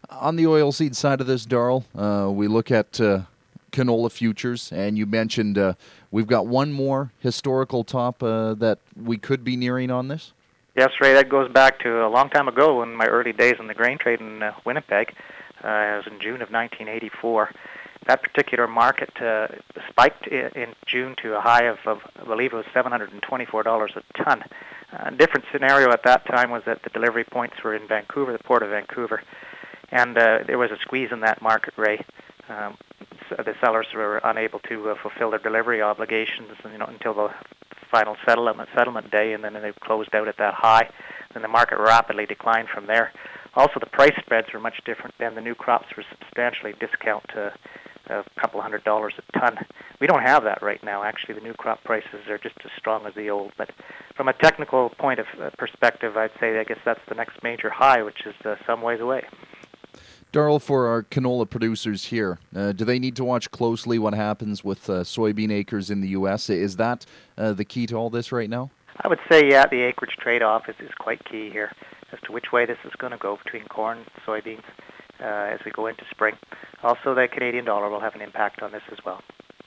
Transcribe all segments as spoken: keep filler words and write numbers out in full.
On the oilseed side of this, Darrell, uh, we look at uh, canola futures, and you mentioned uh, we've got one more historical top uh, that we could be nearing on this? Yes, Ray, that goes back to a long time ago in my early days in the grain trade in uh, Winnipeg. Uh, it was in June of nineteen eighty-four. That particular market uh, spiked in, in June to a high of, of, I believe it was seven hundred twenty-four dollars a ton. A different scenario at that time was that the delivery points were in Vancouver, the port of Vancouver, and uh, there was a squeeze in that market, Ray. Um, so the sellers were unable to uh, fulfill their delivery obligations, you know, until the final settlement settlement day, and then they closed out at that high. Then the market rapidly declined from there. Also, the price spreads were much different then. The new crops were substantially discount to a couple hundred dollars a ton. We don't have that right now. Actually, the new crop prices are just as strong as the old. But from a technical point of uh, perspective, I'd say I guess that's the next major high, which is uh, some ways away. Darrell, for our canola producers here, uh, do they need to watch closely what happens with uh, soybean acres in the U S? Is that uh, the key to all this right now? I would say, yeah, the acreage trade-off is, is quite key here as to which way this is going to go between corn and soybeans uh, as we go into spring. Also, the Canadian dollar will have an impact on this as well.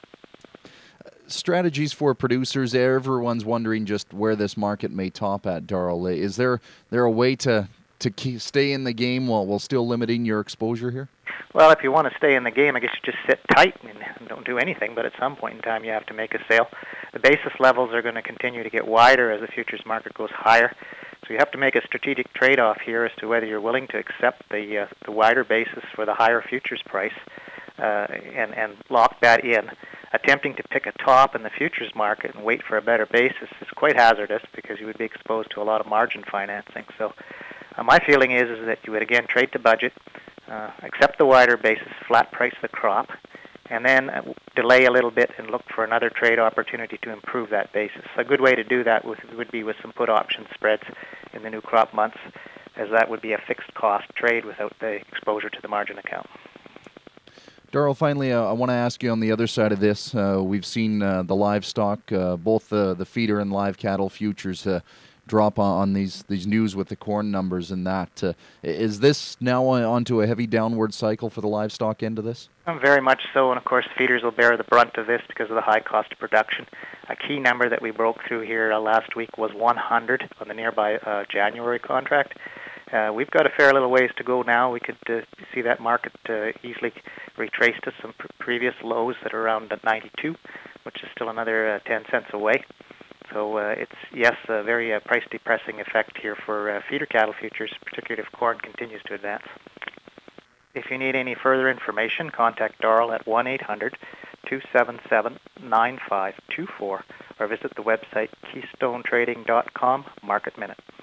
Strategies for producers. Everyone's wondering just where this market may top at, Darrell. Is there there a way to to keep, stay in the game while while still limiting your exposure here? Well, if you want to stay in the game, I guess you just sit tight and don't do anything, but at some point in time you have to make a sale. The basis levels are going to continue to get wider as the futures market goes higher, so you have to make a strategic trade-off here as to whether you're willing to accept the uh, the wider basis for the higher futures price uh, and, and lock that in. Attempting to pick a top in the futures market and wait for a better basis is quite hazardous because you would be exposed to a lot of margin financing. So uh, my feeling is, is that you would again trade to budget, uh, accept the wider basis, flat price the crop, and then uh, delay a little bit and look for another trade opportunity to improve that basis. A good way to do that would, would be with some put option spreads in the new crop months, as that would be a fixed cost trade without the exposure to the margin account. Darrell, finally, uh, I want to ask you on the other side of this. Uh, we've seen uh, the livestock, uh, both the, the feeder and live cattle futures uh, drop on, on these, these news with the corn numbers and that. Uh, is this now onto a heavy downward cycle for the livestock end of this? Um, very much so, and of course feeders will bear the brunt of this because of the high cost of production. A key number that we broke through here uh, last week was one hundred on the nearby uh, January contract. Uh, we've got a fair little ways to go now. We could uh, see that market uh, easily retrace to some pr- previous lows that are around ninety-two, which is still another uh, ten cents away. So uh, it's, yes, a very uh, price-depressing effect here for uh, feeder cattle futures, particularly if corn continues to advance. If you need any further information, contact Darrell at one eight hundred two seven seven nine five two four or visit the website keystone trading dot com Market Minute.